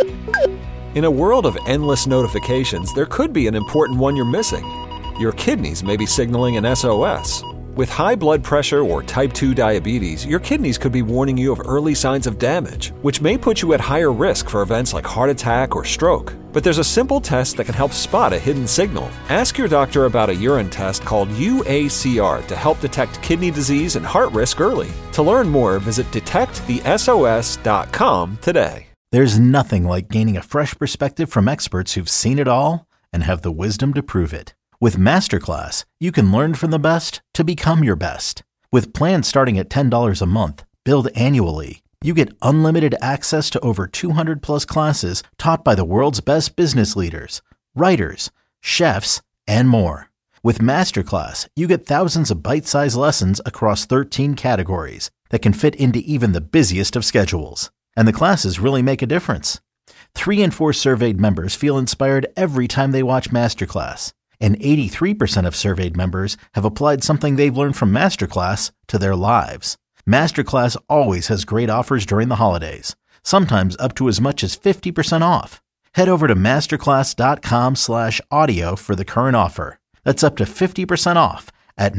In a world of endless notifications, there could be an important one you're missing. Your kidneys may be signaling an SOS. With high blood pressure or type 2 diabetes, your kidneys could be warning you of early signs of damage, which may put you at higher risk for events like heart attack or stroke. But there's a simple test that can help spot a hidden signal. Ask your doctor about a urine test called UACR to help detect kidney disease and heart risk early. To learn more, visit detectthesos.com today. There's nothing like gaining a fresh perspective from experts who've seen it all and have the wisdom to prove it. With Masterclass, you can learn from the best to become your best. With plans starting at $10 a month, billed annually, you get unlimited access to over 200 plus classes taught by the world's best business leaders, writers, chefs, and more. With Masterclass, you get thousands of bite-sized lessons across 13 categories that can fit into even the busiest of schedules. And the classes really make a difference. 3 in 4 surveyed members feel inspired every time they watch Masterclass. And 83% of surveyed members have applied something they've learned from Masterclass to their lives. Masterclass always has great offers during the holidays, sometimes up to as much as 50% off. Head over to masterclass.com/audio for the current offer. That's up to 50% off at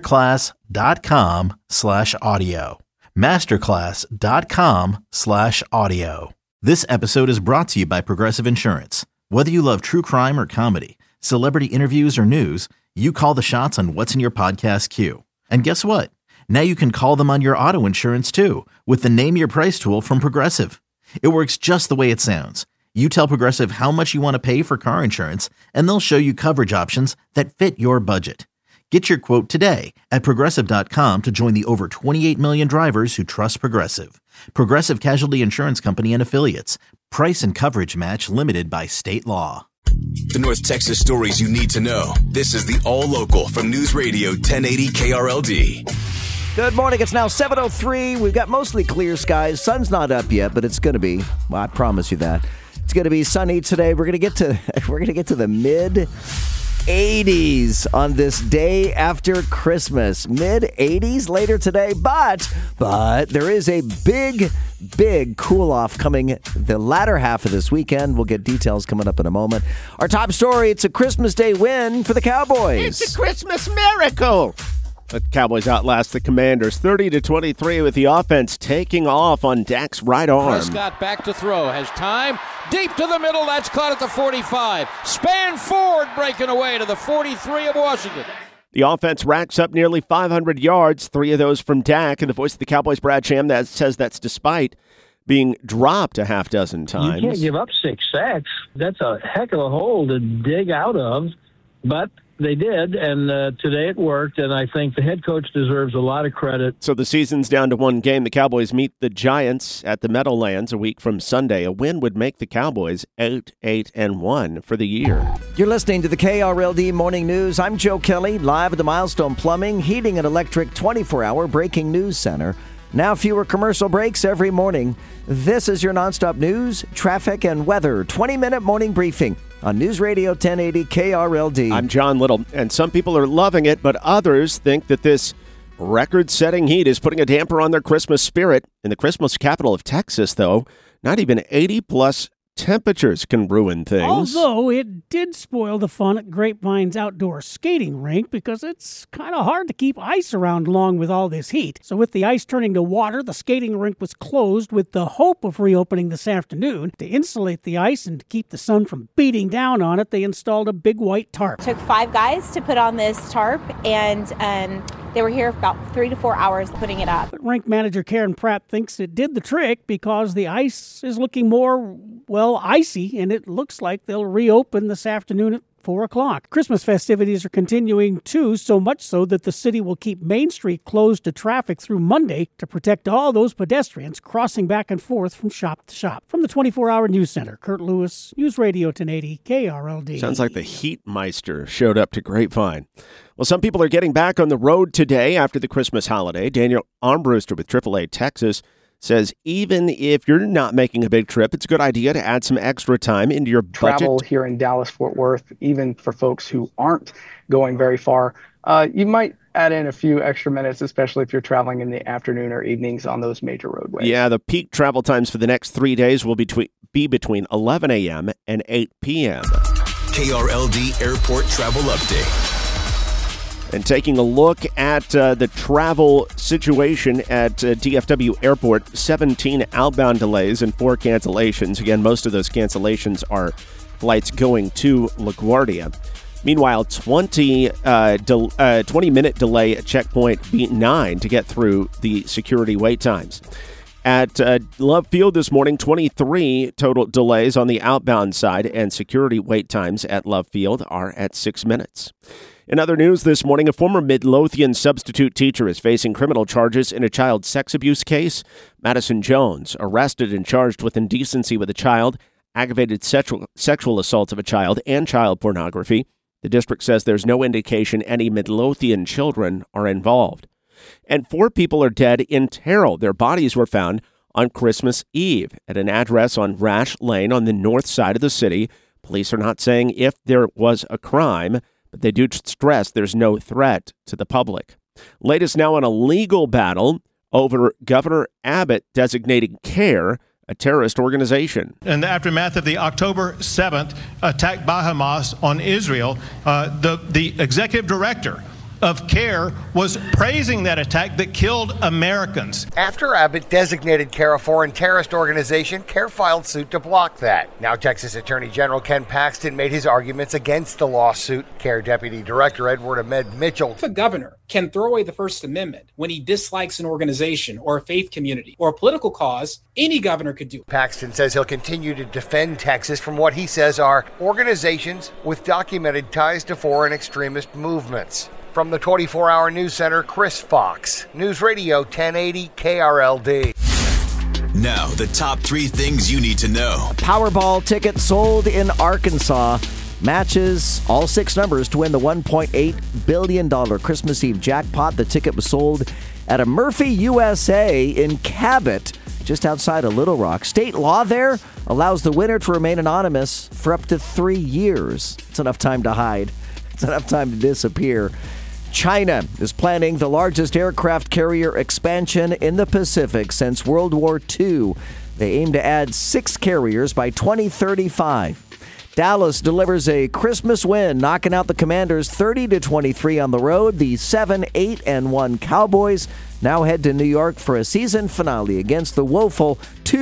masterclass.com/audio. masterclass.com/audio. This episode is brought to you by Progressive Insurance. Whether you love true crime or comedy, celebrity interviews or news, you call the shots on what's in your podcast queue. And guess what? Now you can call them on your auto insurance too with the Name Your Price tool from Progressive. It works just the way it sounds. You tell Progressive how much you want to pay for car insurance, and they'll show you coverage options that fit your budget. Get your quote today at Progressive.com to join the over 28 million drivers who trust Progressive. Progressive Casualty Insurance Company and Affiliates. Price and coverage match limited by state law. The North Texas stories you need to know. This is the All Local from News Radio 1080 KRLD. Good morning. It's now 7:03. We've got mostly clear skies. Sun's not up yet, but it's going to be. Well, I promise you that. It's going to be sunny today. We're going to get to the mid 80s on this day after Christmas. Mid 80s later today, but there is a big cool off coming the latter half of this weekend. We'll get details coming up in a moment. Our top story, it's a Christmas Day win for the Cowboys. It's a Christmas miracle. The Cowboys outlast the Commanders 30-23 with the offense taking off on Dak's right arm. Prescott back to throw. Has time. Deep to the middle. That's caught at the 45. Span forward, breaking away to the 43 of Washington. The offense racks up nearly 500 yards, 3 of those from Dak. And the voice of the Cowboys, Brad Sham, that says that's despite being dropped a half dozen times. You can't give up 6 sacks. That's a heck of a hole to dig out of. But they did, and today it worked, and I think the head coach deserves a lot of credit. So the season's down to 1 game. The Cowboys meet the Giants at the Meadowlands a week from Sunday. A win would make the Cowboys 8-1 for the year. You're listening to the KRLD Morning News. I'm Joe Kelly, live at the Milestone Plumbing, Heating, and Electric 24-hour breaking news center. Now fewer commercial breaks every morning. This is your nonstop news, traffic, and weather 20-minute morning briefing on News Radio 1080 KRLD. I'm John Little, and some people are loving it, but others think that this record-setting heat is putting a damper on their Christmas spirit. In the Christmas capital of Texas, though, not even 80-plus temperatures can ruin things. Although it did spoil the fun at Grapevine's outdoor skating rink because it's kind of hard to keep ice around long with all this heat. So with the ice turning to water, the skating rink was closed with the hope of reopening this afternoon. To insulate the ice and to keep the sun from beating down on it, they installed a big white tarp. It took 5 guys to put on this tarp, and they were here about 3 to 4 hours putting it up. But rink manager Karen Pratt thinks it did the trick because the ice is looking more, icy, and it looks like they'll reopen this afternoon at 4 o'clock. Christmas festivities are continuing too, so much so that the city will keep Main Street closed to traffic through Monday to protect all those pedestrians crossing back and forth from shop to shop. From the 24-hour news center, Kurt Lewis, News Radio 1080 KRLD. Sounds like the Heatmeister showed up to Grapevine. Well, some people are getting back on the road today after the Christmas holiday. Daniel Armbruster with AAA Texas says even if you're not making a big trip, it's a good idea to add some extra time into your budget. Travel here in Dallas-Fort Worth, even for folks who aren't going very far, you might add in a few extra minutes, especially if you're traveling in the afternoon or evenings on those major roadways. Yeah, the peak travel times for the next 3 days will be be between 11 a.m. and 8 p.m. KRLD Airport Travel Update. And taking a look at the travel situation at DFW Airport, 17 outbound delays and 4 cancellations. Again, most of those cancellations are flights going to LaGuardia. Meanwhile, 20-minute delay at checkpoint B9 to get through the security wait times. At Love Field this morning, 23 total delays on the outbound side, and security wait times at Love Field are at 6 minutes. In other news this morning, a former Midlothian substitute teacher is facing criminal charges in a child sex abuse case. Madison Jones, arrested and charged with indecency with a child, aggravated sexual assault of a child, and child pornography. The district says there's no indication any Midlothian children are involved. And 4 people are dead in Terrell. Their bodies were found on Christmas Eve at an address on Rash Lane on the north side of the city. Police are not saying if there was a crime, but they do stress there's no threat to the public. Latest now on a legal battle over Governor Abbott designating CARE a terrorist organization. In the aftermath of the October 7th attack by Hamas on Israel, the executive director of CARE was praising that attack that killed Americans. After Abbott designated CARE a foreign terrorist organization, CARE filed suit to block that. Now Texas Attorney General Ken Paxton made his arguments against the lawsuit. CARE Deputy Director Edward Ahmed Mitchell. If a governor can throw away the First Amendment when he dislikes an organization or a faith community or a political cause, any governor could do it. Paxton says he'll continue to defend Texas from what he says are organizations with documented ties to foreign extremist movements. From the 24-hour news center, Chris Fox, News Radio 1080 KRLD. Now, the top 3 things you need to know. Powerball ticket sold in Arkansas matches all 6 numbers to win the $1.8 billion Christmas Eve jackpot. The ticket was sold at a Murphy USA in Cabot, just outside of Little Rock. State law there allows the winner to remain anonymous for up to 3 years. It's enough time to hide. It's enough time to disappear. China is planning the largest aircraft carrier expansion in the Pacific since World War II. They aim to add 6 carriers by 2035. Dallas delivers a Christmas win, knocking out the Commanders 30-23 on the road. The 7-8-1 Cowboys now head to New York for a season finale against the woeful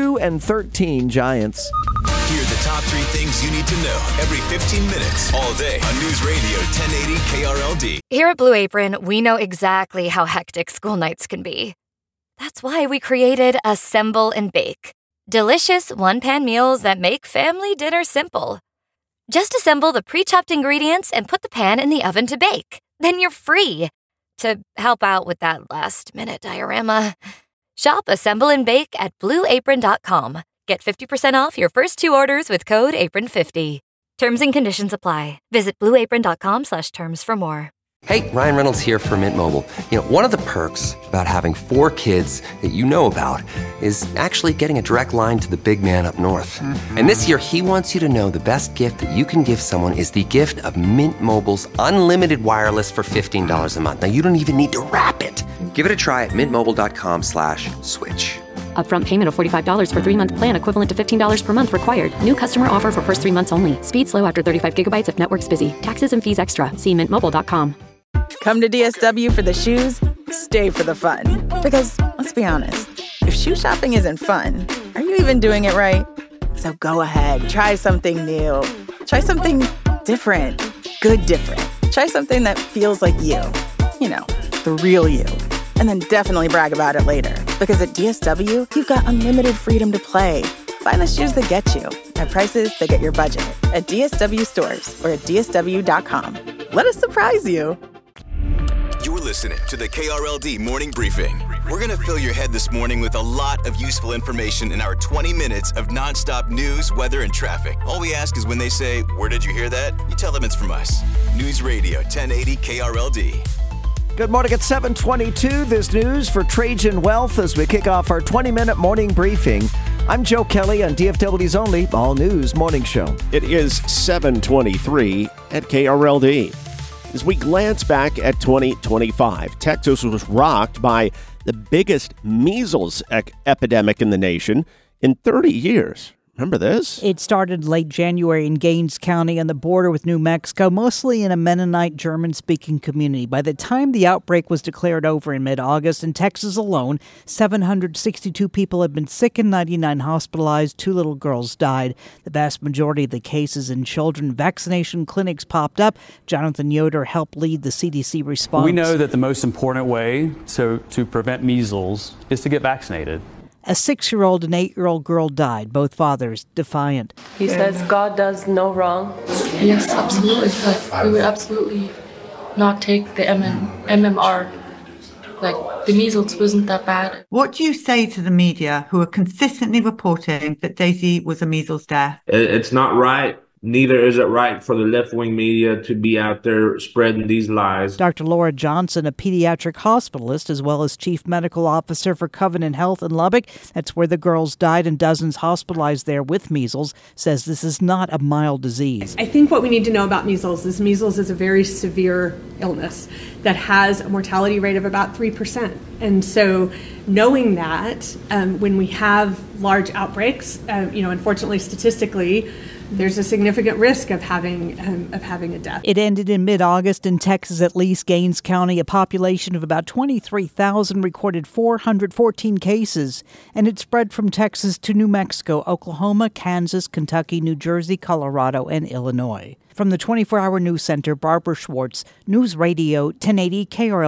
2-13 Giants. Here are the top 3 things you need to know every 15 minutes, all day on News Radio 1080 KRLD. Here at Blue Apron, we know exactly how hectic school nights can be. That's why we created Assemble and Bake. Delicious one-pan meals that make family dinner simple. Just assemble the pre-chopped ingredients and put the pan in the oven to bake. Then you're free to help out with that last-minute diorama. Shop Assemble and Bake at BlueApron.com. Get 50% off your first 2 orders with code APRON50. Terms and conditions apply. Visit BlueApron.com/terms for more. Hey, Ryan Reynolds here for Mint Mobile. You know, one of the perks about having 4 kids that you know about is actually getting a direct line to the big man up north. And this year, he wants you to know the best gift that you can give someone is the gift of Mint Mobile's unlimited wireless for $15 a month. Now, you don't even need to wrap it. Give it a try at mintmobile.com/switch. Upfront payment of $45 for 3-month plan equivalent to $15 per month required. New customer offer for first 3 months only. Speed slow after 35 gigabytes if network's busy. Taxes and fees extra. See mintmobile.com. Come to DSW for the shoes, stay for the fun. Because, let's be honest, if shoe shopping isn't fun, are you even doing it right? So go ahead, try something new. Try something different. Good different. Try something that feels like you. You know, the real you. And then definitely brag about it later. Because at DSW, you've got unlimited freedom to play. Find the shoes that get you at prices that get your budget at DSW stores or at DSW.com. Let us surprise you. You're listening to the KRLD Morning Briefing. We're going to fill your head this morning with a lot of useful information in our 20 minutes of nonstop news, weather, and traffic. All we ask is when they say, "Where did you hear that?" you tell them it's from us. News Radio 1080 KRLD. Good morning at 7:22. This news for Trajan Wealth as we kick off our 20-minute morning briefing. I'm Joe Kelly on DFW's only all-news morning show. It is 7:23 at KRLD. As we glance back at 2025, Texas was rocked by the biggest measles epidemic in the nation in 30 years. Remember this? It started late January in Gaines County on the border with New Mexico, mostly in a Mennonite German-speaking community. By the time the outbreak was declared over in mid-August, in Texas alone, 762 people had been sick and 99 hospitalized. 2 little girls died. The vast majority of the cases in children. Vaccination clinics popped up. Jonathan Yoder helped lead the CDC response. We know that the most important way to prevent measles is to get vaccinated. A 6-year-old and 8-year-old girl died, both fathers defiant. He says God does no wrong. Yes, absolutely. But we would absolutely not take the MMR. Like, the measles wasn't that bad. What do you say to the media who are consistently reporting that Daisy was a measles death? It's not right. Neither is it right for the left-wing media to be out there spreading these lies. Dr. Laura Johnson, a pediatric hospitalist, as well as chief medical officer for Covenant Health in Lubbock, that's where the girls died and dozens hospitalized there with measles, says this is not a mild disease. I think what we need to know about measles is a very severe illness that has a mortality rate of about 3%. And so knowing that when we have large outbreaks, unfortunately, statistically, there's a significant risk of having a death. It ended in mid-August in Texas, at least. Gaines County, a population of about 23,000, recorded 414 cases, and it spread from Texas to New Mexico, Oklahoma, Kansas, Kentucky, New Jersey, Colorado, and Illinois. From the 24-Hour News Center, Barbara Schwartz, News Radio 1080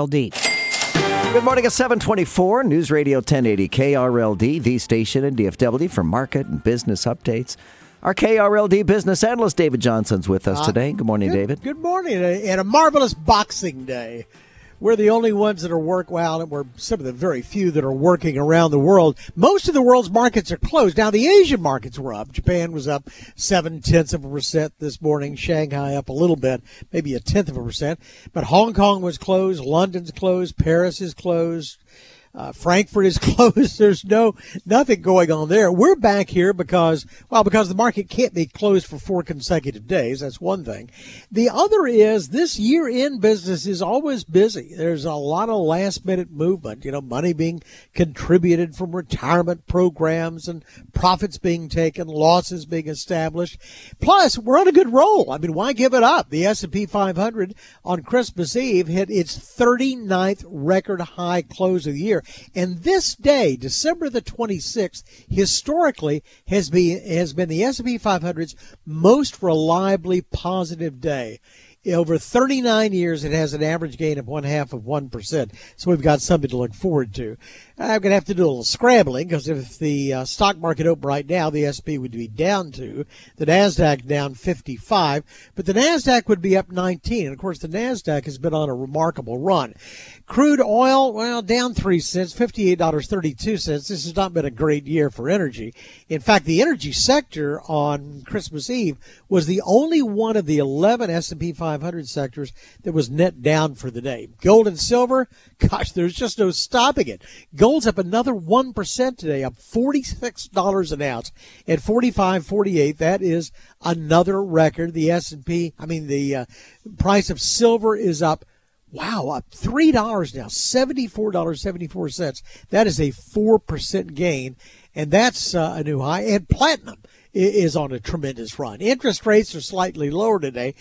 KRLD. Good morning at 7:24, News Radio 1080 KRLD, the station in DFW for market and business updates. Our KRLD business analyst, David Johnson's with us today. Good morning, David. Good morning, and a marvelous Boxing Day. We're the only ones that are we're some of the very few that are working around the world. Most of the world's markets are closed. Now, the Asian markets were up. Japan was up 0.7% this morning. Shanghai up a little bit, maybe 0.1%. But Hong Kong was closed. London's closed. Paris is closed. Frankfurt is closed. There's nothing going on there. We're back here because the market can't be closed for 4 consecutive days. That's one thing. The other is this year-end business is always busy. There's a lot of last-minute movement, money being contributed from retirement programs and profits being taken, losses being established. Plus, we're on a good roll. I mean, why give it up? The S&P 500 on Christmas Eve hit its 39th record high close of the year. And this day, December the 26th, historically has been the S&P 500's most reliably positive day. Over 39 years, it has an average gain of 0.5%. So we've got something to look forward to. I'm going to have to do a little scrambling because if the stock market opened right now, the S&P would be down 2, the NASDAQ down 55, but the NASDAQ would be up 19. And, of course, the NASDAQ has been on a remarkable run. Crude oil, down 3 cents, $58.32. This has not been a great year for energy. In fact, the energy sector on Christmas Eve was the only one of the 11 S&P 500 sectors that was net down for the day. Gold and silver, gosh, there's just no stopping it. Gold's up another 1% today, up $46 an ounce at $45.48. That is another record. The the price of silver is up. Wow, up $3 now, $74.74. That is a 4% gain, and that's a new high. And platinum is on a tremendous run. Interest rates are slightly lower today,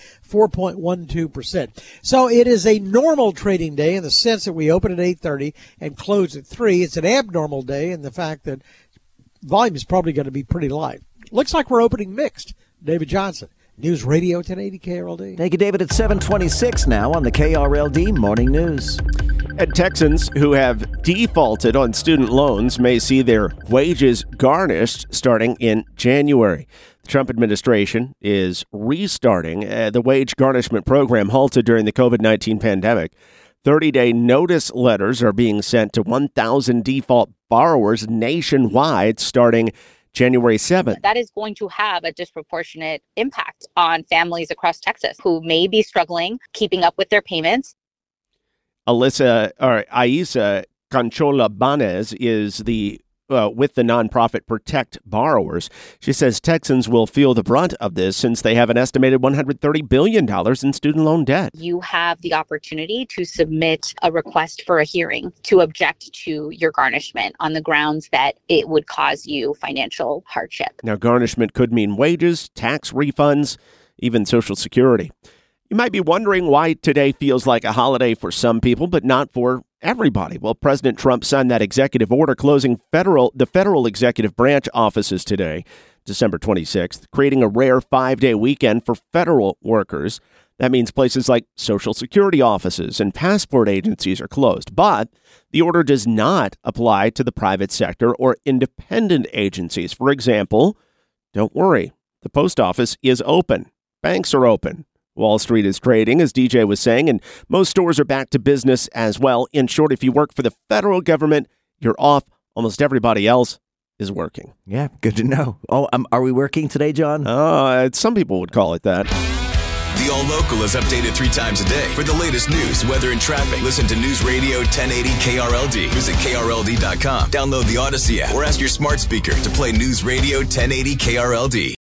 4.12%. So it is a normal trading day in the sense that we open at 8:30 and close at 3. It's an abnormal day in the fact that volume is probably going to be pretty light. Looks like we're opening mixed. David Johnson, News Radio 1080 KRLD. Thank you, David. It's 7:26 now on the KRLD Morning News. And Texans who have defaulted on student loans may see their wages garnished starting in January. The Trump administration is restarting the wage garnishment program halted during the COVID-19 pandemic. 30-day notice letters are being sent to 1,000 default borrowers nationwide starting January 7th. That is going to have a disproportionate impact on families across Texas who may be struggling keeping up with their payments. Aisa Conchola Banez is the with the nonprofit Protect Borrowers. She says Texans will feel the brunt of this since they have an estimated $130 billion in student loan debt. You have the opportunity to submit a request for a hearing to object to your garnishment on the grounds that it would cause you financial hardship. Now, garnishment could mean wages, tax refunds, even Social Security. You might be wondering why today feels like a holiday for some people, but not for everybody. Well, President Trump signed that executive order closing the federal executive branch offices today, December 26th, creating a rare 5-day weekend for federal workers. That means places like Social Security offices and passport agencies are closed. But the order does not apply to the private sector or independent agencies. For example, don't worry, the post office is open. Banks are open. Wall Street is trading, as DJ was saying, and most stores are back to business as well. In short, if you work for the federal government, you're off. Almost everybody else is working. Yeah, good to know. Oh, are we working today, John? Some people would call it that. The All Local is updated 3 times a day. For the latest news, weather, and traffic, listen to News Radio 1080 KRLD. Visit KRLD.com. Download the Odyssey app or ask your smart speaker to play News Radio 1080 KRLD.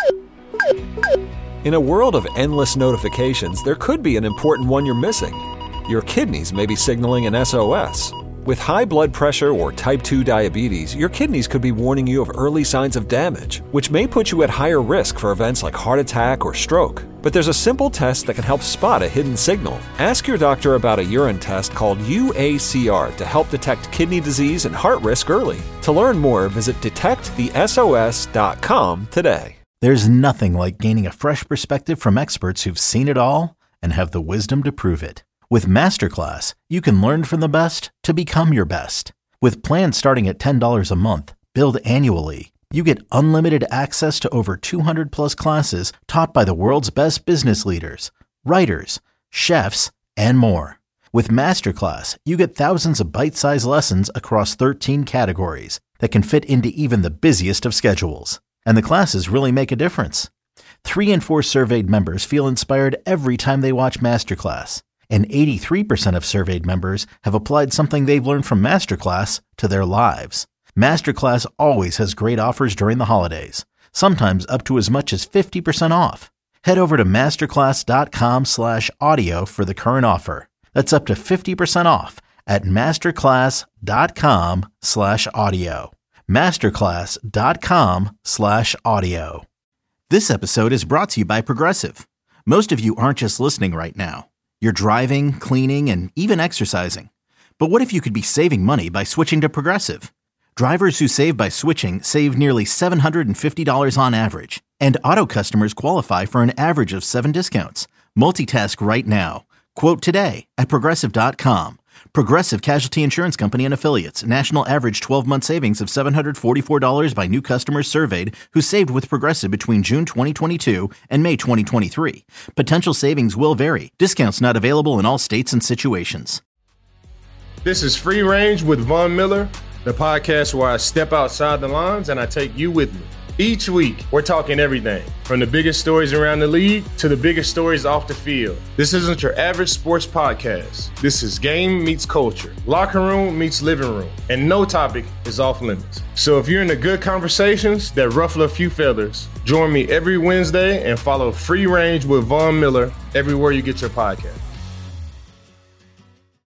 In a world of endless notifications, there could be an important one you're missing. Your kidneys may be signaling an SOS. With high blood pressure or type 2 diabetes, your kidneys could be warning you of early signs of damage, which may put you at higher risk for events like heart attack or stroke. But there's a simple test that can help spot a hidden signal. Ask your doctor about a urine test called UACR to help detect kidney disease and heart risk early. To learn more, visit detectthesos.com today. There's nothing like gaining a fresh perspective from experts who've seen it all and have the wisdom to prove it. With Masterclass, you can learn from the best to become your best. With plans starting at $10 a month, billed annually, you get unlimited access to over 200 plus classes taught by the world's best business leaders, writers, chefs, and more. With Masterclass, you get thousands of bite-sized lessons across 13 categories that can fit into even the busiest of schedules. And the classes really make a difference. 3 in 4 surveyed members feel inspired every time they watch Masterclass. And 83% of surveyed members have applied something they've learned from Masterclass to their lives. Masterclass always has great offers during the holidays, sometimes up to as much as 50% off. Head over to masterclass.com/audio for the current offer. That's up to 50% off at masterclass.com/audio. masterclass.com/audio. This episode is brought to you by Progressive. Most of you aren't just listening right now. You're driving, cleaning, and even exercising. But what if you could be saving money by switching to Progressive? Drivers who save by switching save nearly $750 on average. And auto customers qualify for an average of 7 discounts. Multitask right now. Quote today at Progressive.com. Progressive Casualty Insurance Company and Affiliates. National average 12-month savings of $744 by new customers surveyed who saved with Progressive between June 2022 and May 2023. Potential savings will vary. Discounts not available in all states and situations. This is Free Range with Von Miller, the podcast where I step outside the lines and I take you with me. Each week, we're talking everything from the biggest stories around the league to the biggest stories off the field. This isn't your average sports podcast. This is game meets culture, locker room meets living room, and no topic is off limits. So if you're into good conversations that ruffle a few feathers, join me every Wednesday and follow Free Range with Von Miller everywhere you get your podcast.